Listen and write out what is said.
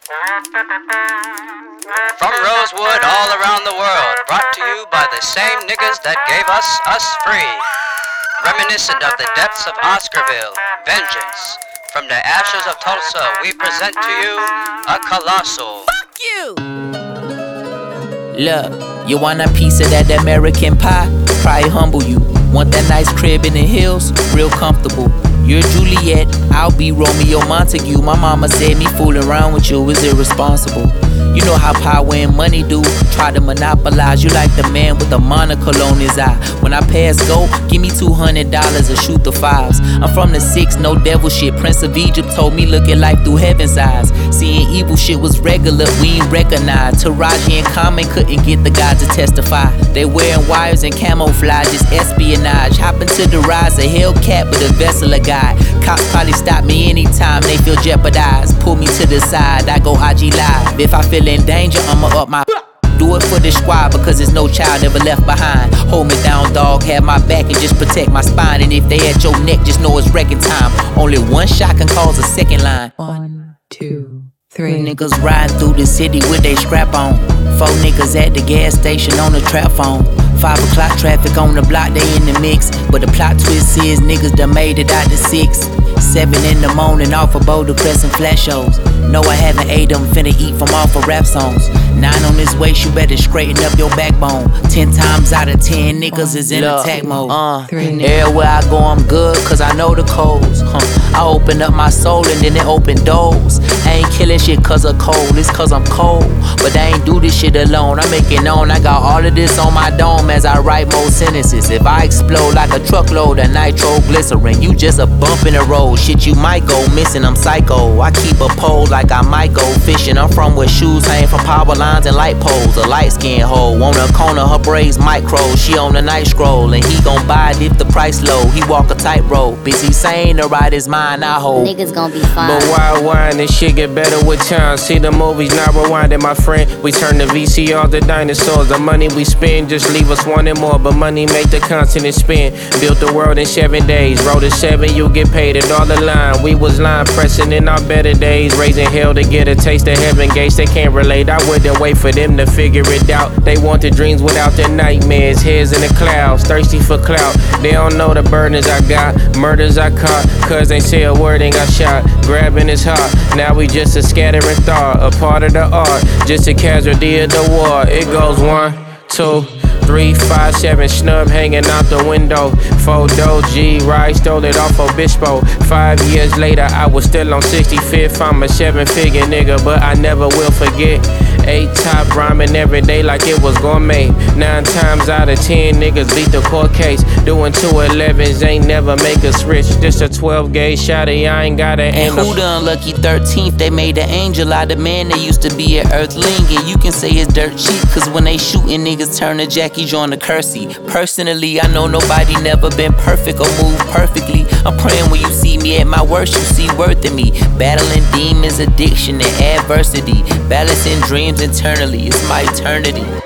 From Rosewood all around the world, brought to you by the same niggas that gave us free. Reminiscent of the depths of Oscarville, vengeance. From the ashes of Tulsa, we present to you a colossal. Fuck you! Look, you want a piece of that American pie? Probably humble you. Want that nice crib in the hills? Real comfortable. You're Juliet, I'll be Romeo Montague. My mama said me fooling around with you is irresponsible. You know how power and money do. Try to monopolize you like the man with a monocle on his eye. When I pass go, give me $200 or shoot the fives. I'm from the 6, no devil shit. Prince of Egypt told me look at life through heaven's eyes. Seeing evil shit was regular, we ain't recognized. Taraji and Common couldn't get the guy to testify. They wearing wires and camouflage, it's espionage. Hop into the rise, a Hellcat with a vessel of God. Cops probably stop me anytime they feel jeopardized. Pull me to the side, I go IG live. If I feel in danger, I'ma up my do it for the squad because there's no child ever left behind. Hold me down, dog, have my back and just protect my spine. And if they at your neck, just know it's wrecking time. Only one shot can cause a second line. 1, 2, 3. Niggas riding through the city with they strap on. 4 niggas at the gas station on the trap phone. 5 o'clock traffic on the block, they in the mix. But the plot twist is niggas done made it out to 6. 7 in the morning off of Boulder Crescent flash shows. No, I haven't ate them, finna eat from off of rap songs. 9 on this waist, you better straighten up your backbone. 10 times out of 10 niggas is in attack mode. Everywhere I go, I'm good, cause I know the codes. I open up my soul and then it open doors. I ain't killing shit cause of cold, it's cause I'm cold. But I ain't do this shit alone, I make it known. I got all of this on my dome as I write more sentences. If I explode like a truckload of nitroglycerin, you just a bump in the road. Shit, you might go missing, I'm psycho. I keep a pole like I might go fishing. I'm from where shoes hang from power lines and light poles. A light skin hoe on a corner, her braids micro. She on the night scroll and he gon' buy it if the price low. He walk a tightrope, busy saying to ride his mind, I hope. Niggas gon' be fine. But why whine? This shit get better with time. See the movies not rewinding, my friend. We turn the VCR to dinosaurs. The money we spend just leave us wanting more. But money make the continent spin. Built the world in 7 days. Roll to 7, you get paid it all the line. We was line pressing in our better days. Raising hell to get a taste of heaven gates. They can't relate, I wouldn't wait for them to figure it out. They want the dreams without their nightmares. Heads in the clouds, thirsty for clout. They don't know the burdens I got, murders I caught. Cause they say a word ain't got shot. Grabbing his heart, now we just a scattering thought. A part of the art, just a casualty of the war. It goes 1, 2, 3, 5, 7, snub hanging out the window. 4 G, right, stole it off Obispo. 5 years later, I was still on 65th. I'm a 7-figure nigga, but I never will forget. 8 top rhyming every day like it was gourmet. 9 times out of 10 niggas beat the court case. Doing 211s ain't never make us rich. Just a 12 gauge shotty, I ain't gotta aim. And who the unlucky 13th? They made an angel out of man that used to be an earthling. And you can say it's dirt cheap, cause when they shooting niggas turn to Jackie Join the Kersey. Personally, I know nobody never been perfect or moved perfectly. I'm praying when you see me at my worst, you see worth in me. Battling demons, addiction, and adversity. Balancing dreams internally, it's my eternity.